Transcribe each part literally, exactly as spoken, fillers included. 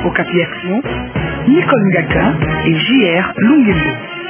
Okapi Action, Nicole Ngaka et J R Lungembo.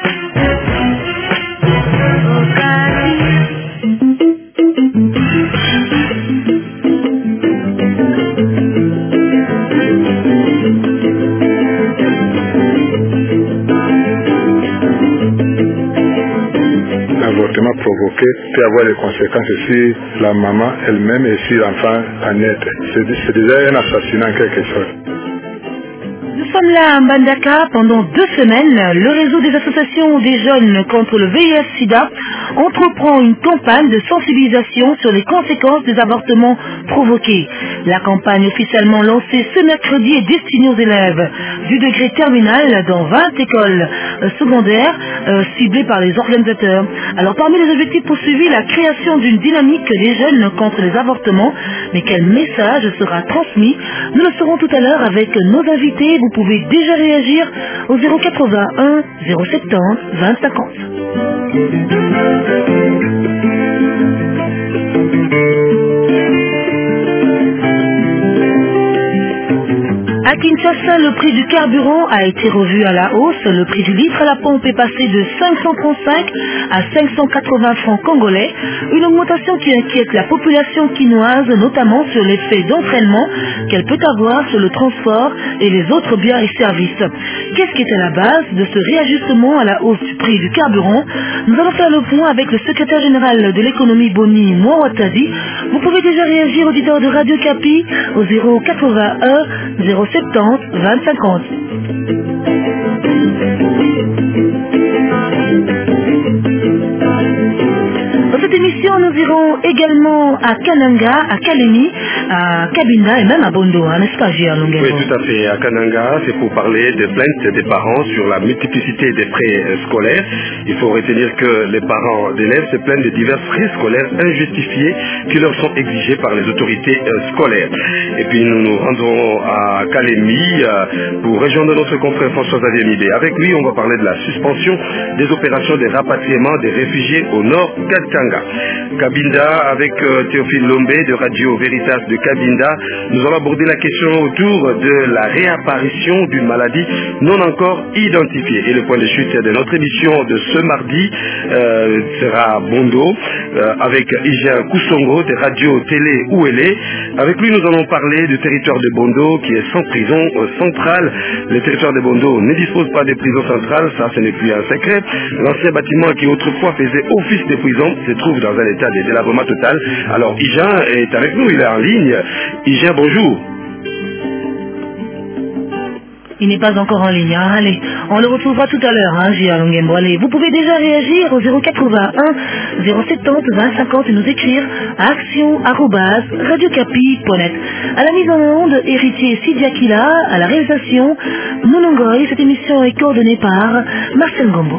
L'avortement provoqué peut avoir des conséquences sur la maman elle-même et sur l'enfant à naître. C'est déjà un assassinat en quelque sorte. Nous sommes là à Mbandaka pendant deux semaines. Le réseau des associations des jeunes contre le V I H sida entreprend une campagne de sensibilisation sur les conséquences des avortements provoqués. La campagne officiellement lancée ce mercredi est destinée aux élèves du degré terminal dans vingt écoles euh, secondaires euh, ciblées par les organisateurs. Alors parmi les objectifs poursuivis, la création d'une dynamique des jeunes contre les avortements. Mais quel message sera transmis? Nous le saurons tout à l'heure avec nos invités. Vous pouvez déjà réagir au zéro quatre-vingt-un zéro soixante-dix vingt cinquante. À Kinshasa, le prix du carburant a été revu à la hausse. Le prix du litre à la pompe est passé de cinq cent trente-cinq à cinq cent quatre-vingts francs congolais. Une augmentation qui inquiète la population quinoise, notamment sur l'effet d'entraînement qu'elle peut avoir sur le transport et les autres biens et services. Qu'est-ce qui est à la base de ce réajustement à la hausse du prix du carburant? Nous allons faire le point avec le secrétaire général de l'économie Boni Mouawatadi. Vous pouvez déjà réagir, auditeur de Radio Kapi, au zéro quatre-vingt-un zéro soixante-dix vingt cinquante. Dans cette émission, nous irons également à Kananga, à Kalemi, à Kabinda et même à Bondo, hein, n'est-ce pas, J R Lungembo? Oui, tout à fait. À Kananga, c'est pour parler des plaintes des parents sur la multiplicité des frais scolaires. Il faut retenir que les parents d'élèves se plaignent de divers frais scolaires injustifiés qui leur sont exigés par les autorités scolaires. Et puis nous nous rendrons à Kalemi pour rejoindre notre confrère François-Xavier Midé. Avec lui, on va parler de la suspension des opérations de rapatriement des réfugiés au nord Katanga. Kabinda, avec euh, Théophile Lombé de Radio Veritas de Kabinda, nous allons aborder la question autour de la réapparition d'une maladie non encore identifiée. Et le point de chute de notre émission de ce mardi euh, sera Bondo, euh, avec Ija Kousongo de Radio Télé Ouélé. Avec lui, nous allons parler du territoire de Bondo qui est sans prison euh, centrale. Le territoire de Bondo ne dispose pas de prison centrale, ça ce n'est plus un secret. L'ancien bâtiment qui autrefois faisait office de prison se trouve dans un état de délabrement total. Alors Ija est avec nous, il est en ligne. Ija, bonjour. Il n'est pas encore en ligne, hein. Allez, on le retrouvera tout à l'heure, hein, J R Lungembo. Allez, vous pouvez déjà réagir au zéro quatre-vingt-un zéro soixante-dix vingt cinquante et nous écrire à action arobase radiocapi point net. À la mise en onde, héritier Sidiakila, à la réalisation, Monongoy. Cette émission est coordonnée par Marcel Gombo.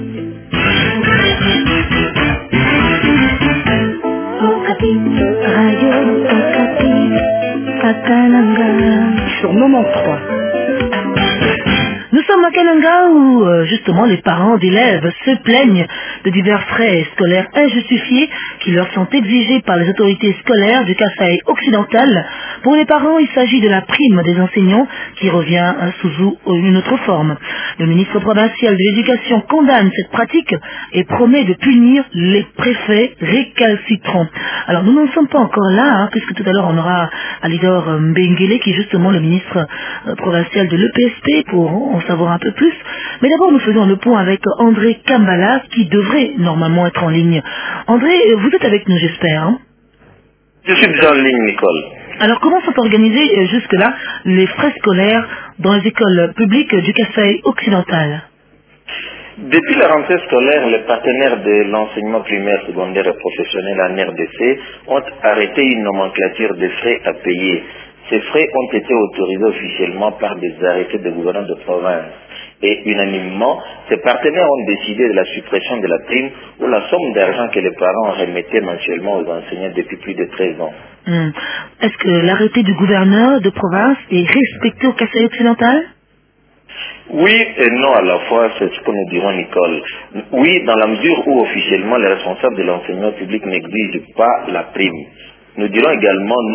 Radio Okapi, Kakananga, sur quatre-vingt-treize. Nous sommes à Kananga où euh, justement les parents d'élèves se plaignent de divers frais scolaires injustifiés qui leur sont exigés par les autorités scolaires du Kasaï occidental. Pour les parents, il s'agit de la prime des enseignants qui revient euh, sous une autre forme. Le ministre provincial de l'Éducation condamne cette pratique et promet de punir les préfets récalcitrants. Alors nous n'en sommes pas encore là, hein, puisque tout à l'heure on aura Alidor Mbengele qui est justement le ministre euh, provincial de l'E P S P pour en savoir un peu plus. Mais d'abord nous faisons le point avec André Kambala qui devrait normalement être en ligne. André, vous êtes avec nous, j'espère, hein? Je suis déjà en ligne, Nicole. Alors comment sont organisés euh, jusque-là les frais scolaires dans les écoles publiques du Kasaï occidental? Depuis la rentrée scolaire, les partenaires de l'enseignement primaire, secondaire et professionnel en R D C ont arrêté une nomenclature de frais à payer. Ces frais ont été autorisés officiellement par des arrêtés de gouverneurs de province. Et unanimement, ces partenaires ont décidé de la suppression de la prime ou la somme d'argent que les parents remettaient mensuellement aux enseignants depuis plus de treize ans. Hum. Est-ce que l'arrêté du gouverneur de province est respecté au Kasaï occidental? Oui et non à la fois, c'est ce que nous dirons, Nicole. Oui, dans la mesure où officiellement les responsables de l'enseignement public n'exigent pas la prime. Nous dirons également non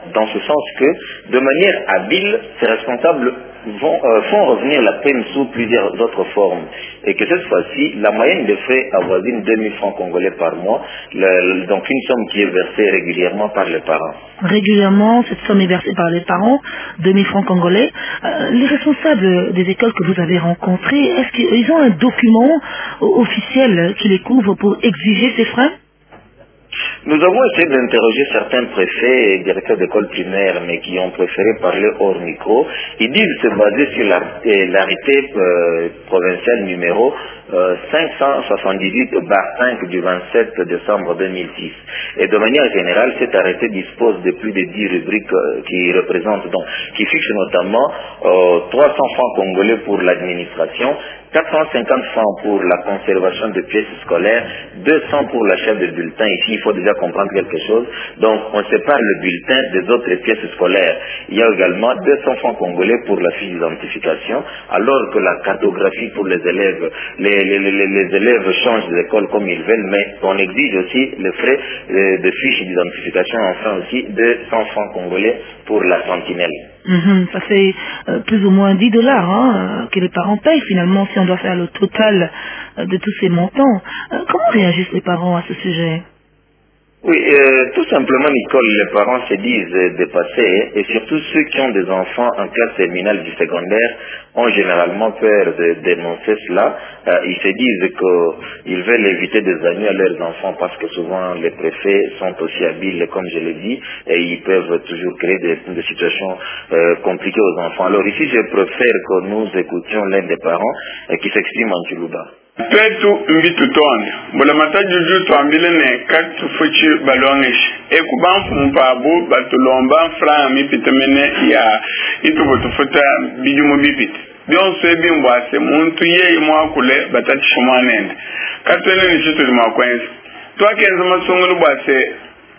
dans ce sens que, de manière habile, ces responsables vont, euh, font revenir la prime sous plusieurs autres formes. Et que cette fois-ci, la moyenne des frais avoisine deux mille francs congolais par mois, le, donc une somme qui est versée régulièrement par les parents. Régulièrement, cette somme est versée par les parents, deux mille francs congolais. Euh, les responsables des écoles que vous avez rencontrés, est-ce qu'ils ont un document officiel qui les couvre pour exiger ces frais? Nous avons essayé d'interroger certains préfets et directeurs d'école primaire, mais qui ont préféré parler hors micro. Ils disent se baser sur l'arrêté euh, provincial numéro euh, cinq cent soixante-dix-huit barre cinq du vingt-sept décembre deux mille six. Et de manière générale, cet arrêté dispose de plus de dix rubriques euh, qui représentent donc, qui fixent notamment euh, trois cents francs congolais pour l'administration, quatre cent cinquante francs pour la conservation de pièces scolaires, deux cents pour l'achat de bulletins. Ici, il faut déjà comprendre quelque chose. Donc, on sépare le bulletin des autres pièces scolaires. Il y a également deux cents francs congolais pour la fiche d'identification, alors que la cartographie pour les élèves, les, les, les, les élèves changent d'école comme ils veulent, mais on exige aussi les frais de, de fiche d'identification, enfin aussi deux cents francs congolais pour la sentinelle. Mmh, ça fait euh, plus ou moins dix dollars hein, euh, que les parents payent finalement si on doit faire le total euh, de tous ces montants. Euh, comment réagissent les parents à ce sujet? Oui, euh, tout simplement, Nicole, les parents se disent euh, dépassés, et surtout ceux qui ont des enfants en classe terminale du secondaire ont généralement peur de dénoncer cela. Euh, ils se disent qu'ils veulent éviter des ennuis à leurs enfants parce que souvent les préfets sont aussi habiles, comme je l'ai dit, et ils peuvent toujours créer des, des situations euh, compliquées aux enfants. Alors ici, je préfère que nous écoutions l'un des parents euh, qui s'exprime en Tshilouba. Petu mbitu tone bula mata juju to ambile ne katu fuchi balongish e kubanfu mpabu batulomba fra mi pitemene ya itu botufuta bijumu bipit bion so ebi mbwase muntu ye mwa kule batati shumanende katwene ni chitu mwa kwenzi twakenza masungulu bwase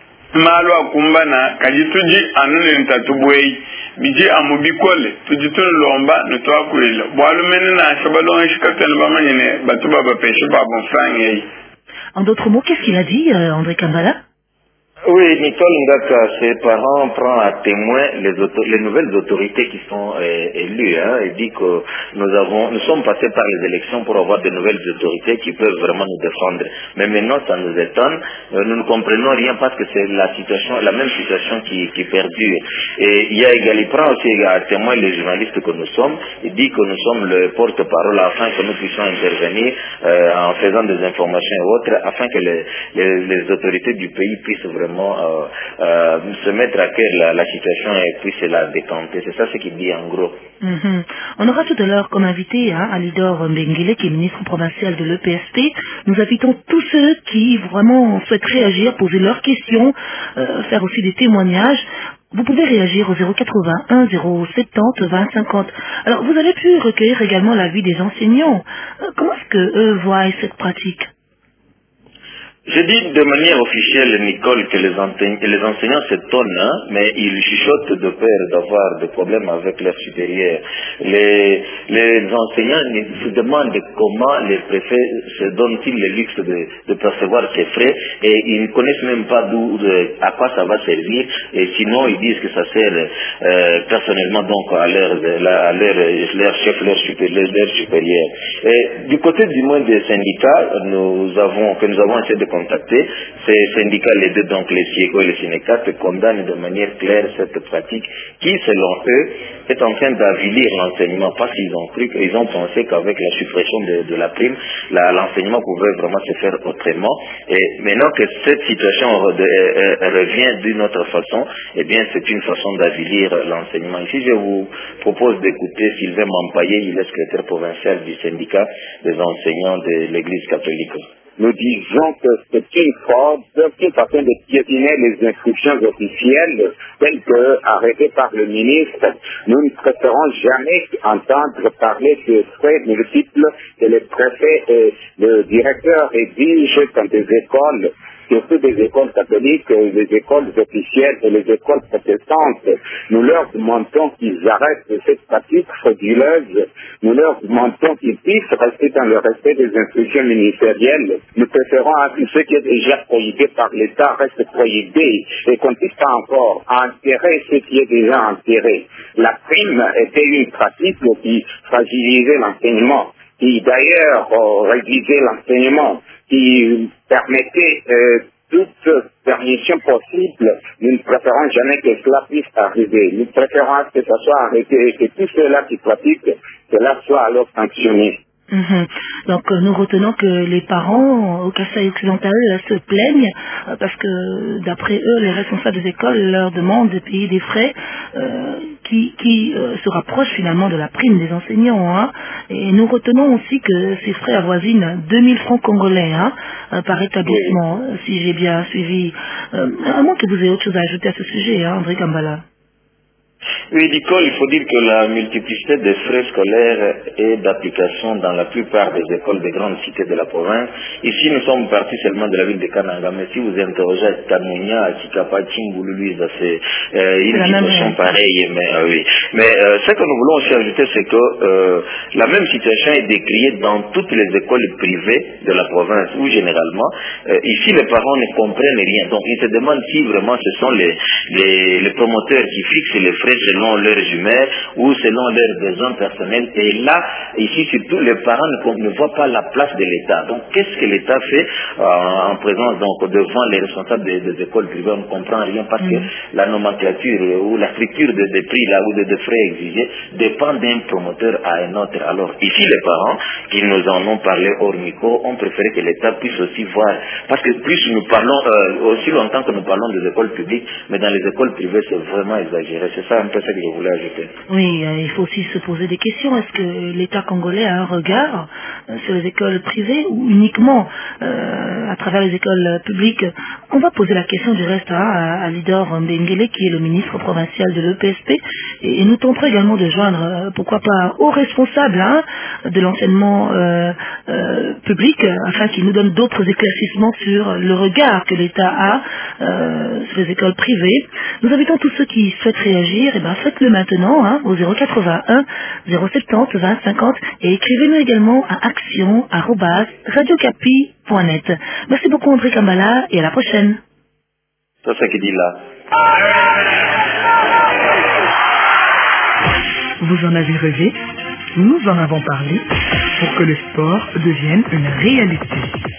malo akumba na kajituji anune ntatubwei biji amubikole tujitunu lomba nutwakulila bwalumene na shabalonga shikatene bamanyene batuba bapeshe babonfrange. En d'autres mots, qu'est-ce qu'il a dit, euh, André Kambala? Oui, Nicole Ngaka, ses parents prennent à témoin les, les nouvelles autorités qui sont euh, élues. Hein, et dit que nous avons, nous sommes passés par les élections pour avoir de nouvelles autorités qui peuvent vraiment nous défendre. Mais maintenant, ça nous étonne. Euh, nous ne comprenons rien parce que c'est la situation, la même situation qui, qui perdure. Et il y a également, il prend aussi à témoin les journalistes que nous sommes. Il dit que nous sommes le porte-parole afin que nous puissions intervenir euh, en faisant des informations et autres, afin que les, les, les autorités du pays puissent vraiment Euh, euh, se mettre à cœur la, la situation et puis se la décanter. C'est ça ce qu'il dit en gros. Mm-hmm. On aura tout à l'heure comme invité hein, Alidor Mbengele, qui est ministre provincial de l'E P S T. Nous invitons tous ceux qui vraiment souhaitent réagir, poser leurs questions, euh, faire aussi des témoignages. Vous pouvez réagir au zéro quatre-vingt-un zéro soixante-dix vingt cinquante. Alors, vous avez pu recueillir également l'avis des enseignants. Euh, comment est-ce qu'eux voient cette pratique? Je dis de manière officielle, Nicole, que les, les enseignants s'étonnent, hein, mais ils chuchotent de peur d'avoir des problèmes avec leurs supérieurs. Les, les enseignants se demandent comment les préfets se donnent-ils le luxe de, de percevoir ces frais, et ils ne connaissent même pas d'où, à quoi ça va servir, et sinon ils disent que ça sert euh, personnellement donc à leur, à leur, leur chef, leur supérieur, leur supérieur. Et du côté du moins des syndicats, nous avons, que nous avons essayé de contacter, ces syndicats, les deux, donc les SIECO et les SYNECAT, condamnent de manière claire cette pratique qui, selon eux, est en train d'avilir l'enseignement parce qu'ils ont cru, qu'ils ont pensé qu'avec la suppression de, de la prime, la, l'enseignement pouvait vraiment se faire autrement. Et maintenant que cette situation re, de, euh, revient d'une autre façon, eh bien c'est une façon d'avilir l'enseignement. Ici, je vous propose d'écouter Sylvain Mampaye, il est secrétaire provincial du syndicat des enseignants de l'Église catholique. Nous disons que c'est une fraude, une façon de piétiner les instructions officielles telles que arrêtées par le ministre. Nous ne préférons jamais entendre parler de frais multiples que les préfets et le directeur exigent dans des écoles. surtout des écoles catholiques, les écoles officielles et les écoles protestantes. Nous leur demandons qu'ils arrêtent cette pratique frauduleuse. Nous leur demandons qu'ils puissent rester dans le respect des instructions ministérielles. Nous préférons à tout ce qui est déjà prohibé par l'État reste prohibé et qu'on puisse pas encore enterrer ce qui est déjà enterré. La prime était une pratique qui fragilisait l'enseignement, qui d'ailleurs euh, réduisait l'enseignement, qui permettait euh, toute permission possible. Nous ne préférons jamais que cela puisse arriver. Nous préférons que ça soit arrêté et que tous ceux-là qui pratiquent, cela soit alors sanctionné. Mmh. Donc euh, nous retenons que les parents au Kasaï occidental euh, se plaignent euh, parce que d'après eux, les responsables des écoles leur demandent de payer des frais euh, qui, qui euh, se rapprochent finalement de la prime des enseignants. Hein. Et nous retenons aussi que ces frais avoisinent deux mille francs congolais hein, euh, par établissement, oui. Si j'ai bien suivi. Euh, à moins que vous ayez autre chose à ajouter à ce sujet, hein, André Kambala. Oui, Nicole, il faut dire que la multiplicité des frais scolaires est d'application dans la plupart des écoles des grandes cités de la province. Ici, nous sommes partis seulement de la ville de Kananga, mais si vous interrogez à Tanounia, à Chikapa, Chingulu, Louisa, c'est euh, une situation pareille. Mais, euh, oui. mais euh, ce que nous voulons aussi ajouter, c'est que euh, la même situation est décriée dans toutes les écoles privées de la province, où généralement, euh, ici, les parents ne comprennent rien. Donc, ils se demandent si vraiment ce sont les, les, les promoteurs qui fixent les frais selon leurs humeurs ou selon leurs besoins personnels. Et là, ici, surtout, les parents ne, ne voient pas la place de l'État. Donc, qu'est-ce que l'État fait euh, en présence, donc, devant les responsables des, des écoles privées? On ne comprend rien parce mmh. que la nomenclature euh, ou la structure des de prix là ou des de frais exigés dépend d'un promoteur à un autre. Alors, ici, les parents qui nous en ont parlé hors micro ont préféré que l'État puisse aussi voir. Parce que plus nous parlons, euh, aussi longtemps que nous parlons des écoles publiques, mais dans les écoles privées, c'est vraiment exagéré. C'est ça un peu ce que je voulais ajouter. Oui, euh, il faut aussi se poser des questions. Est-ce que l'État congolais a un regard euh, sur les écoles privées ou uniquement euh, à travers les écoles publiques? On va poser la question du reste hein, à, à Lidor Mbengele, qui est le ministre provincial de l'E P S P, et, et nous tenterons également de joindre, euh, pourquoi pas, aux responsables hein, de l'enseignement euh, euh, public, afin qu'ils nous donnent d'autres éclaircissements sur le regard que l'État a euh, sur les écoles privées. Nous invitons tous ceux qui souhaitent réagir, et ben faites-le maintenant hein, au zéro quatre-vingt-un zéro soixante-dix vingt cinquante et écrivez-nous également à action arobase radiocapi point net. Merci beaucoup André Kambala et à la prochaine. C'est ça qui dit là. Vous en avez rêvé, nous en avons parlé pour que le sport devienne une réalité.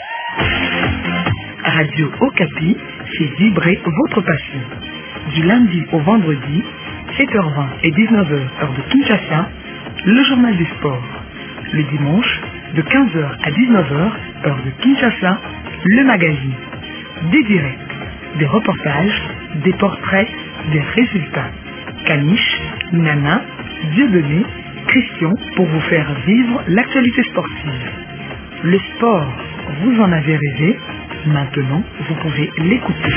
Radio Okapi fait vibrer votre passion. Du lundi au vendredi, sept heures vingt et dix-neuf heures, heure de Kinshasa, le journal du sport. Le dimanche, de quinze heures à dix-neuf heures, heure de Kinshasa, le magazine. Des directs, des reportages, des portraits, des résultats. Caniche, Nana, Dieudonné, Christian pour vous faire vivre l'actualité sportive. Le sport, vous en avez rêvé, maintenant vous pouvez l'écouter.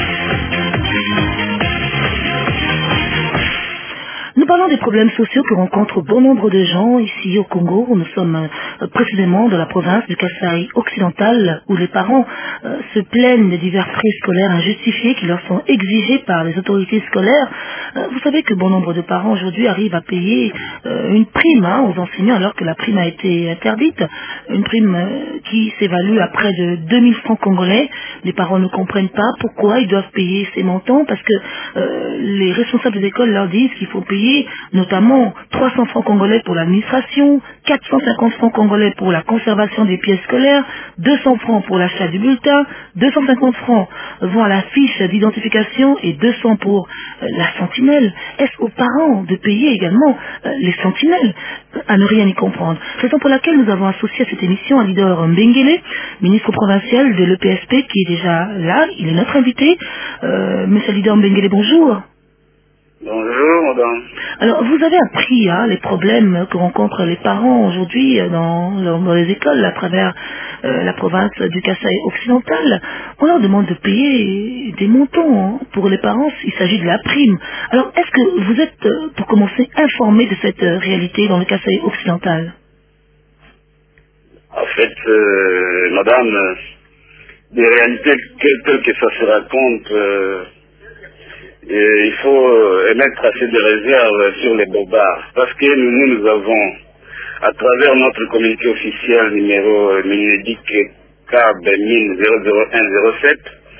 Nous parlons des problèmes sociaux que rencontrent bon nombre de gens ici au Congo. Nous sommes euh, précisément dans la province du Kasaï occidental où les parents euh, se plaignent des divers frais scolaires injustifiés qui leur sont exigés par les autorités scolaires. Euh, vous savez que bon nombre de parents aujourd'hui arrivent à payer euh, une prime hein, aux enseignants alors que la prime a été interdite. Une prime euh, qui s'évalue à près de deux mille francs congolais. Les parents ne comprennent pas pourquoi ils doivent payer ces montants parce que euh, les responsables des écoles leur disent qu'il faut payer notamment trois cents francs congolais pour l'administration, quatre cent cinquante francs congolais pour la conservation des pièces scolaires, deux cents francs pour l'achat du bulletin, deux cent cinquante francs vont à la fiche d'identification et deux cents pour euh, la sentinelle. Est-ce aux parents de payer également euh, les sentinelles? À ne rien y comprendre. Raison pour laquelle nous avons associé à cette émission à Lidor Mbengele, ministre provincial de l'E P S P, qui est déjà là. Il est notre invité. Euh, Monsieur Lidor Mbengele, bonjour. Bonjour, madame. Alors, vous avez appris hein, les problèmes que rencontrent les parents aujourd'hui dans, dans les écoles à travers euh, la province du Kasaï occidental. On leur demande de payer des montants hein, pour les parents. Il s'agit de la prime. Alors, est-ce que vous êtes, euh, pour commencer, informé de cette euh, réalité dans le Kasaï occidental? En fait, euh, madame, des réalités telles que ça se raconte, euh, et il faut euh, émettre assez de réserves sur les bobards. Parce que nous, nous avons, à travers notre communiqué officiel numéro euh, Minédic K B mille zéro zéro un zéro sept,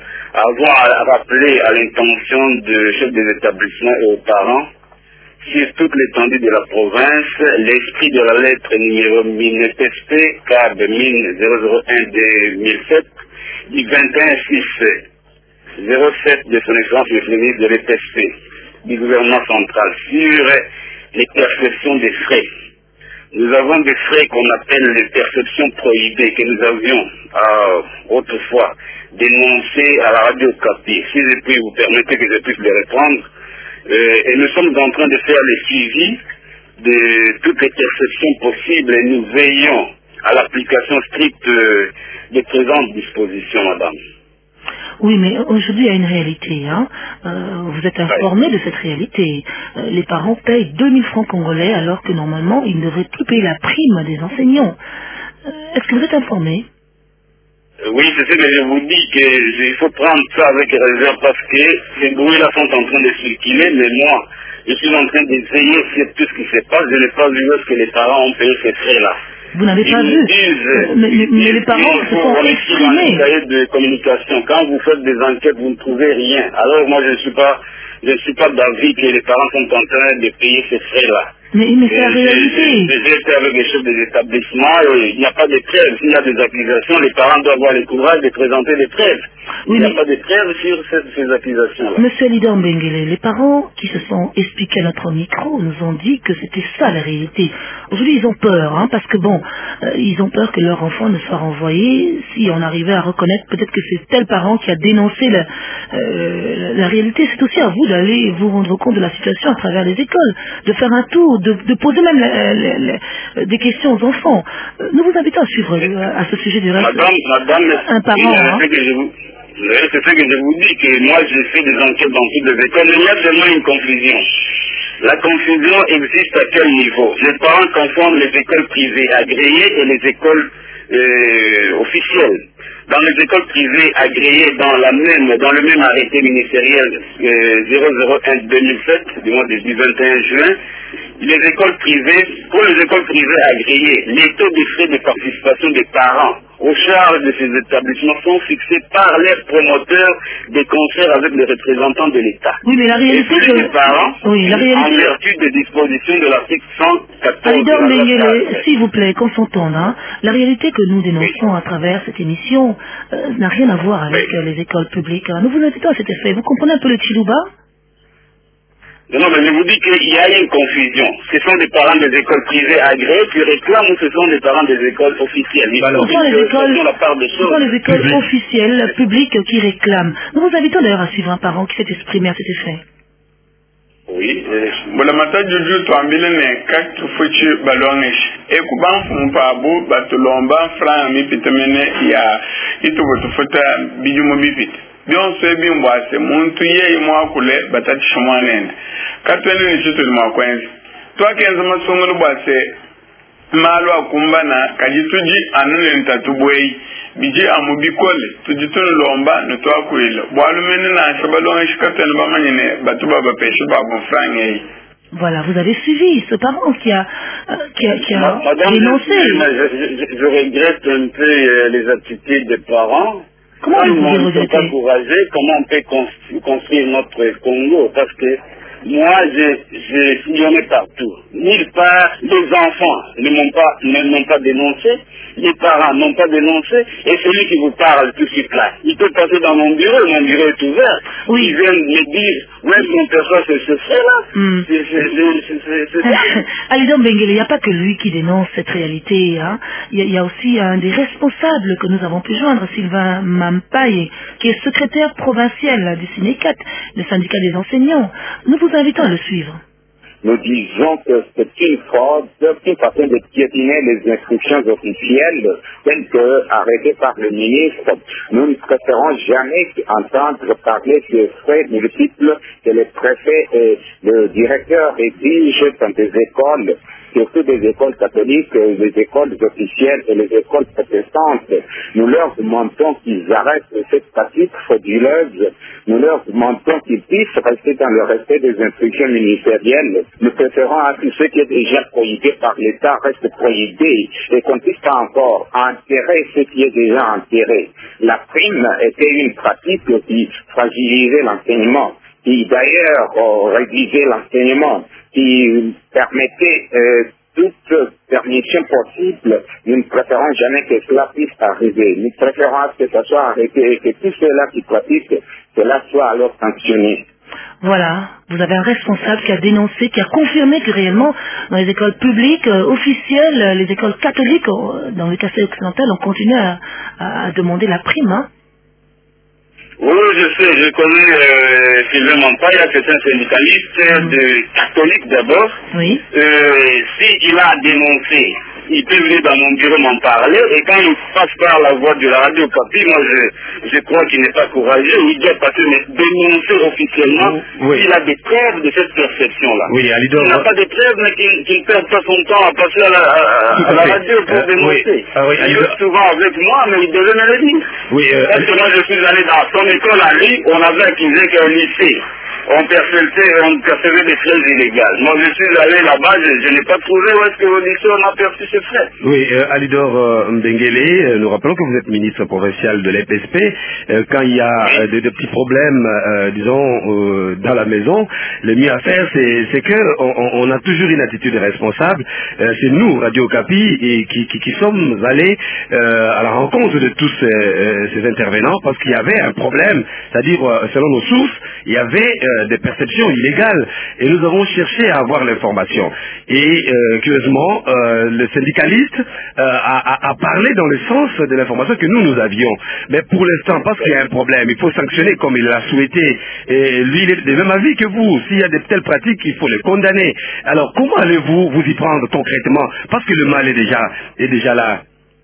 avons rappelé à l'intention du chef des établissements et aux parents, sur toute l'étendue de la province, l'esprit de la lettre numéro MINEPSP K B mille zéro zéro un deux mille sept du vingt et un six zéro sept de son excellence le ministre de l'E P S P du gouvernement central sur les perceptions des frais. Nous avons des frais qu'on appelle les perceptions prohibées que nous avions euh, autrefois dénoncées à la radio Capi. Si je puis vous permettez que je puisse les reprendre. Euh, et nous sommes en train de faire le suivi de toutes les perceptions possibles et nous veillons à l'application stricte euh, des présentes dispositions, madame. Oui, mais aujourd'hui, il y a une réalité. Hein. Euh, vous êtes informé de cette réalité. Euh, les parents payent deux mille francs congolais alors que normalement, ils ne devraient plus payer la prime des enseignants. Euh, Est-ce que vous êtes informé? euh, Oui, c'est ce que je vous dis, qu'il faut prendre ça avec réserve parce que ces bruits-là sont en train de circuler, mais moi, je suis en train d'essayer sur tout ce qui se passe. Je n'ai pas vu où est-ce que les parents ont payé ces frais-là. Vous n'avez pas vu. Disent, mais, mais, mais les parents se sont exprimés. Dans les de communication, quand vous faites des enquêtes, vous ne trouvez rien. Alors moi, je ne suis pas, je ne suis pas d'avis que les parents sont en train de payer ces frais-là. Mais, mais c'est la réalité. J'ai été avec les chefs des établissements et il n'y a pas de preuves. S'il y a des accusations, les parents doivent avoir le courage de présenter des preuves. Oui, il n'y a mais... pas de preuves sur ces, ces accusations-là. Monsieur Lidor Mbengele, les parents qui se sont expliqués à notre micro nous ont dit que c'était ça la réalité. Aujourd'hui, ils ont peur, hein, parce que bon, euh, ils ont peur que leur enfant ne soit renvoyé. Si on arrivait à reconnaître peut-être que c'est tel parent qui a dénoncé la, euh, la réalité, c'est aussi à vous d'aller vous rendre compte de la situation à travers les écoles, de faire un tour, de, de poser même la, la, la, des questions aux enfants. Euh, nous vous invitons à suivre euh, à ce sujet du reste. Madame, madame, un parent, hein. C'est que je vous, c'est ce que je vous dis, que moi j'ai fait des enquêtes dans toutes les écoles, mais il y a seulement une confusion. La confusion existe à quel niveau? Les parents confondent les écoles privées agréées et les écoles euh, officielles. Dans les écoles privées agréées dans, la même, dans le même arrêté ministériel euh, zéro zéro un deux mille sept, du mois du vingt et un juin, les écoles privées, pour les écoles privées agréées, les taux de frais de participation des parents aux charges de ces établissements sont fixés par les promoteurs des concerts avec les représentants de l'État. Oui, mais la réalité, et les parents, oui, la réalité... en vertu des dispositions de l'article cent quatorze. Alidor Mbengele, s'il vous plaît, qu'on s'entende. Hein. La réalité que nous dénonçons oui. à travers cette émission euh, n'a rien à voir avec oui. euh, les écoles publiques. Hein. Nous vous invitons à cet effet. Vous comprenez un peu le Chiluba? Non, non, mais je vous dis qu'il y a une confusion. Ce sont des parents des écoles privées agréées qui réclament ou ce sont des parents des écoles officielles? Ce sont les écoles, ce sont les écoles officielles, publiques qui réclament. Nous vous invitons d'ailleurs à suivre un parent qui s'est exprimé à cet effet. Oui. Bolamata juju to ambile ne kat fuchi balongish. E kuban fumpa bu batulomba fra mi pitemene ya itu botu futa bijumo bipit. Bion se bi mbwase muntu ye mo akule batati shomwanene. Katwene ni chitu ma kwenzi. Twa kenza masongolo bwase malo akumba na kajituji anule ntatubwei. Biji amubikole tujitun lomba no to akwila bwalumene na sabalonga shikatene bamanyene batuba bapeshe babon frangei. Voilà, vous avez suivi ce parent qui a, euh, qui a, qui a Madame, dénoncé. Je, je, je regrette un peu euh, les attitudes des parents. Comment Quand vous pouvez ne regretter? sont pas encouragés, comment on peut construire, construire notre Congo? Parce que moi, j'ai sillonné partout. Nulle part, les enfants ne m'ont pas, ne m'ont pas dénoncé, les parents n'ont pas dénoncé, et celui qui vous parle tout de suite là, il peut passer dans mon bureau, mon bureau est ouvert. Oui. Il vient me dire, où est-ce qu'on perçoit ce, ce fait-là? Mm. C'est ça. Alidor Mbengele, il n'y a pas que lui qui dénonce cette réalité. Hein. Il, y a, il y a aussi un des responsables que nous avons pu joindre, Sylvain Mampaye, qui est secrétaire provincial du Sinécat, le syndicat des enseignants. Nous vous invitons à le suivre. Nous disons que c'est une fraude, une façon de piétiner les instructions officielles telles que arrêtées par le ministre. Nous ne préférons jamais entendre parler de frais multiples que les préfets et le directeur exigent dans des écoles. surtout des écoles catholiques, les écoles officielles et les écoles protestantes. Nous leur demandons qu'ils arrêtent cette pratique frauduleuse. Nous leur demandons qu'ils puissent rester dans le respect des instructions ministérielles. Nous préférons à tout ce qui est déjà prohibé par l'État reste prohibé et qu'on puisse pas encore enterrer ce qui est déjà enterré. La prime était une pratique qui fragilisait l'enseignement, qui d'ailleurs euh, réduisait l'enseignement, qui permettait euh, toute permission possible. Nous ne préférons jamais que cela puisse arriver. Nous préférons à ce que ça soit arrêté et que tous ceux-là qui pratiquent, cela soit alors sanctionné. Voilà, vous avez un responsable qui a dénoncé, qui a confirmé que réellement, dans les écoles publiques, euh, officielles, euh, les écoles catholiques, euh, dans les quartiers occidentaux, on continue à, à demander la prime, hein. Oui, je sais, je connais euh, Sylvain Mampaille, c'est un syndicaliste mmh. de catholique d'abord. Oui. Euh, S'il a dénoncé, il peut venir dans mon bureau m'en parler, et quand il passe par la voie de la radio Capi, moi je, je crois qu'il n'est pas courageux, il doit passer, mais dénoncer officiellement oui. s'il a des preuves de cette perception-là. Oui, Alidor. Il n'a pas de preuves, mais qu'il qu ne perde pas son temps à passer à la, à, à la radio pour euh, dénoncer. Oui. Ah, oui, il est souvent avec moi, mais il devait me le dire. Oui, euh, Parce que moi je suis allé dans son école à lui, on avait accusé qu'un lycée. On percevait, on percevait des frais illégales. Moi, je suis allé là-bas, je, je n'ai pas trouvé où est-ce que au lycée on a perçu ces frais. Oui, euh, Alidor euh, Mbengele, euh, nous rappelons que vous êtes ministre provincial de l'E P S P. Euh, quand il y a euh, des, des petits problèmes, euh, disons, euh, dans la maison, le mieux à faire, c'est que on, on a toujours une attitude responsable. Euh, c'est nous, Radio Capi, et qui, qui, qui sommes allés euh, à la rencontre de tous ces, euh, ces intervenants, parce qu'il y avait un problème, c'est-à-dire, euh, selon nos sources, il y avait euh, des perceptions illégales et nous avons cherché à avoir l'information et euh, curieusement euh, le syndicaliste euh, a, a, a parlé dans le sens de l'information que nous nous avions, mais pour l'instant parce qu'il y a un problème il faut sanctionner comme il l'a souhaité et lui il est de même avis que vous. S'il y a de telles pratiques il faut les condamner. Alors comment allez-vous vous y prendre concrètement parce que le mal est déjà, est déjà là?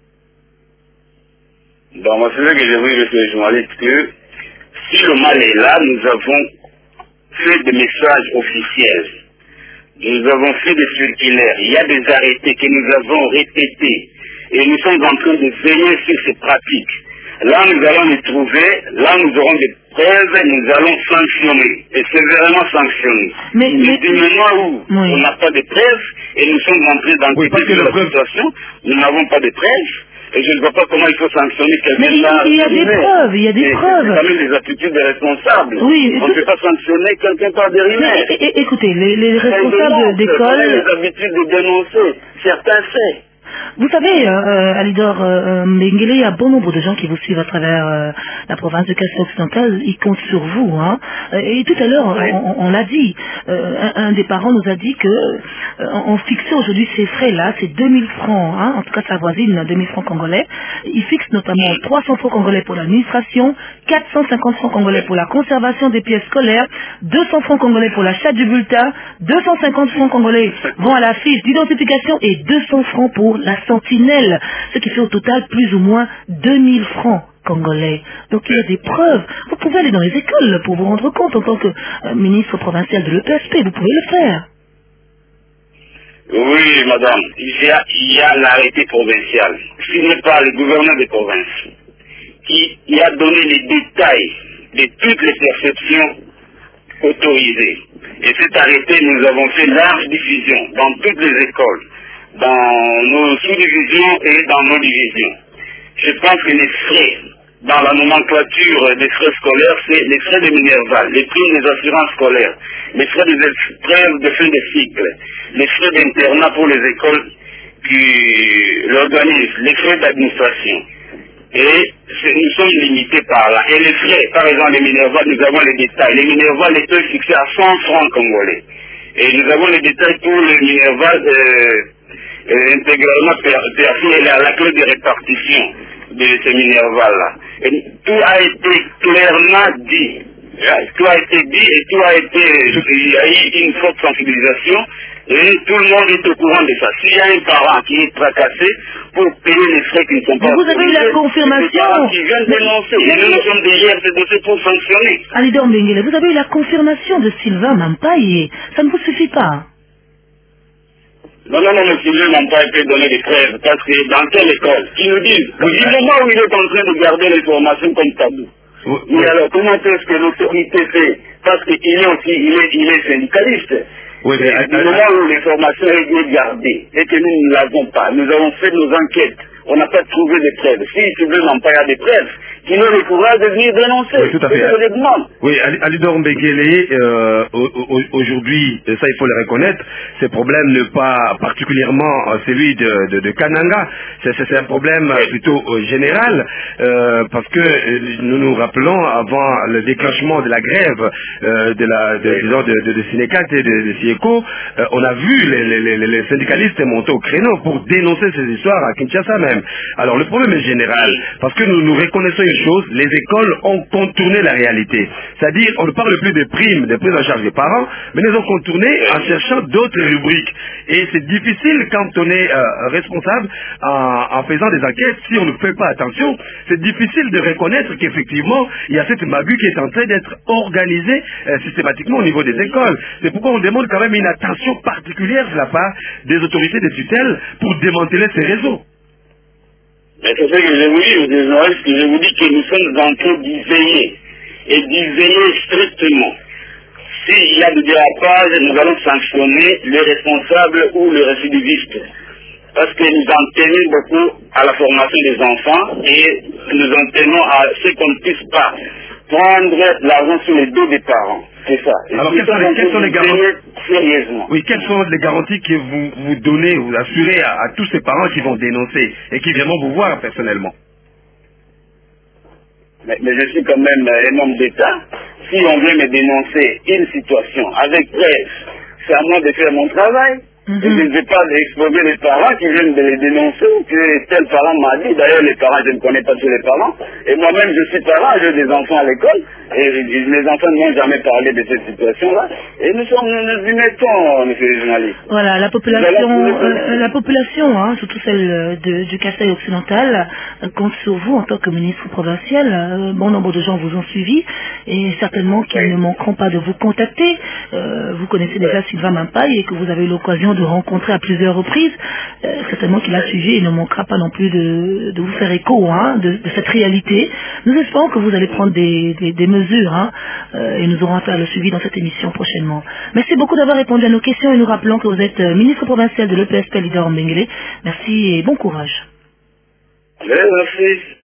Bon, moi c'est vrai que j'ai vu avec les journalistes que si le mal est là, nous avons fait des messages officiels. Nous avons fait des circulaires. Il y a des arrêtés que nous avons répétés. Et nous sommes en train de veiller sur ces pratiques. Là, nous allons les trouver. Là, nous aurons des preuves. Nous allons sanctionner. Et sévèrement sanctionner. Mais, mais, du moment où oui. on n'a pas de preuves et nous sommes entrés dans oui, toute la preuve... situation, nous n'avons pas de preuves. Et je ne vois pas comment il faut sanctionner quelqu'un. Mais il, il y a des preuves, il y a des preuves. C'est quand même des attitudes des responsables. Oui, on ne peut pas sanctionner quelqu'un par derrière. Écoutez, les, les responsables d'école... les habitudes de dénoncer certains faits. Vous savez, euh, Alidor euh, Mbengele, il y a bon nombre de gens qui vous suivent à travers euh, la province de Kasai occidental, ils comptent sur vous. Hein. Et tout à l'heure, oui. on, on l'a dit, euh, un, un des parents nous a dit que euh, on fixait aujourd'hui ces frais-là, c'est deux mille francs, hein, en tout cas ça voisine deux mille francs congolais. Ils fixent notamment trois cents francs congolais pour l'administration, quatre cent cinquante francs congolais pour la conservation des pièces scolaires, deux cents francs congolais pour l'achat du bulletin, deux cent cinquante francs congolais vont à la fiche d'identification et deux cents francs pour la sentinelle, ce qui fait au total plus ou moins deux mille francs congolais. Donc il y a des preuves. Vous pouvez aller dans les écoles pour vous rendre compte en tant que euh, ministre provincial de l'E P S P, vous pouvez le faire. Oui, madame, il y a, il y a l'arrêté provincial, signé par le gouverneur des provinces, qui, qui a donné les détails de toutes les perceptions autorisées. Et cet arrêté, nous avons fait large diffusion dans toutes les écoles, dans nos sous-divisions et dans nos divisions. Je pense que les frais, dans la nomenclature des frais scolaires, c'est les frais de Minerval, les primes des assurances scolaires, les frais des épreuves de fin de cycle, les frais d'internat pour les écoles qui l'organisent, les frais d'administration. Et nous sommes limités par là. Et les frais, par exemple, les Minerval, nous avons les détails. Les Minerval les peuvent fixés à cent francs congolais. Et nous avons les détails pour les Minerval euh, euh, intégralement perçus et la, la clé de répartition de ces Minerval-là. Et tout a été clairement dit. Tout a été dit et tout a été... Il y a eu une forte sensibilisation et tout le monde est au courant de ça. S'il y a un parent qui est tracassé pour payer les frais qui ne sont pas... Vous avez eu la confirmation qui vient dénoncer. Et nous, nous sommes derrière ce dossier pour sanctionner. Alidor Mbengele, vous avez eu la confirmation de Sylvain Mampaille. Ça ne vous suffit pas? Non, non, non, le sujet n'a pas été donné des preuves, parce que dans quelle école ils nous disent, du moment où il est en train de garder les formations comme tabou. Oui, oui. Mais alors, comment est-ce que l'autorité fait? Parce qu'il est aussi, il est, il est syndicaliste. Oui, mais à, du à, moment à... où les formations sont gardées et que nous ne l'avons pas, nous avons fait nos enquêtes, on n'a pas trouvé de preuves. Si tu veux n'en pas y a des preuves, qu'il ait le courage de venir dénoncer. Oui, tout à fait. Je le demande. Oui, Alidor Mbegele, euh, aujourd'hui, ça il faut le reconnaître, ce problème n'est pas particulièrement celui de, de, de Kananga, c'est un problème plutôt général, euh, parce que nous nous rappelons, avant le déclenchement de la grève euh, de la de, disons, de, de, de Sinecat et de, de Sieko, euh, on a vu les, les, les syndicalistes monter au créneau pour dénoncer ces histoires à Kinshasa même. Alors le problème est général, parce que nous nous reconnaissons une chose, les écoles ont contourné la réalité. C'est-à-dire, on ne parle plus des primes, des prises en charge des parents, mais les ont contourné en cherchant d'autres rubriques. Et c'est difficile quand on est euh, responsable en, en faisant des enquêtes, si on ne fait pas attention, c'est difficile de reconnaître qu'effectivement, il y a cette mabu qui est en train d'être organisée euh, systématiquement au niveau des écoles. C'est pourquoi on demande quand même une attention particulière de la part des autorités de tutelle pour démanteler ces réseaux. Mais c'est ce que je vous dis, aux journalistes, que je vous dis que nous sommes en train d'y veiller, et d'y veiller strictement. S'il y a des dérapages, nous allons sanctionner les responsables ou les récidivistes. Parce que nous en tenons beaucoup à la formation des enfants, et nous en tenons à ce qu'on ne puisse pas prendre l'argent sur les dos des parents. C'est ça. Et alors, quelles sont, les, quelles sont les garanties sérieusement. Oui, quelles sont les garanties que vous, vous donnez, vous assurez à, à tous ces parents qui vont dénoncer et qui viendront vous voir personnellement? Mais, mais je suis quand même un homme d'État. Si on vient me dénoncer une situation avec preuve, c'est à moi de faire mon travail. Mm-hmm. Et je ne vais pas exposer les parents qui viennent de les dénoncer, que tel parent m'a dit. D'ailleurs, les parents, je ne connais pas tous les parents. Et moi-même, je suis parent, j'ai des enfants à l'école. Et les enfants n'ont jamais parlé de cette situation-là. Et nous sommes, nous y mettons, monsieur le journaliste. Voilà, la population, euh, la population, hein, surtout celle de, du Kasaï occidental, euh, compte sur vous en tant que ministre provincial. Euh, bon nombre de gens vous ont suivi et certainement qu'ils oui. ne manqueront pas de vous contacter. Euh, vous connaissez déjà oui. Sylvain Mampaille et que vous avez eu l'occasion de rencontrer à plusieurs reprises. Euh, certainement qu'il a suivi et ne manquera pas non plus de, de vous faire écho hein, de, de cette réalité. Nous espérons que vous allez prendre des, des, des mesures hein, euh, et nous aurons à faire le suivi dans cette émission prochainement. Merci beaucoup d'avoir répondu à nos questions et nous rappelons que vous êtes ministre provincial de l'E P S P Alidor Mbegele. Merci et bon courage. Merci.